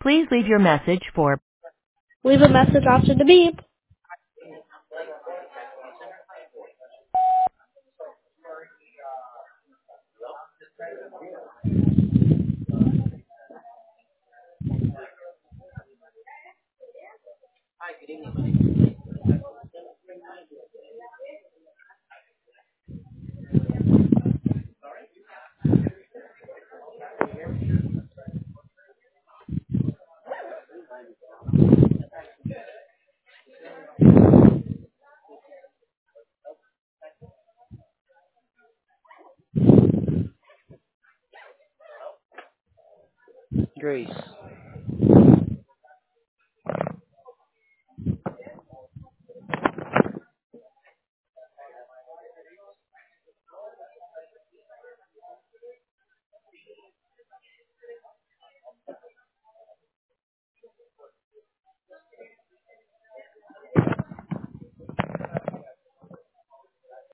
Please leave your message for Leave a message after the beep. Grace.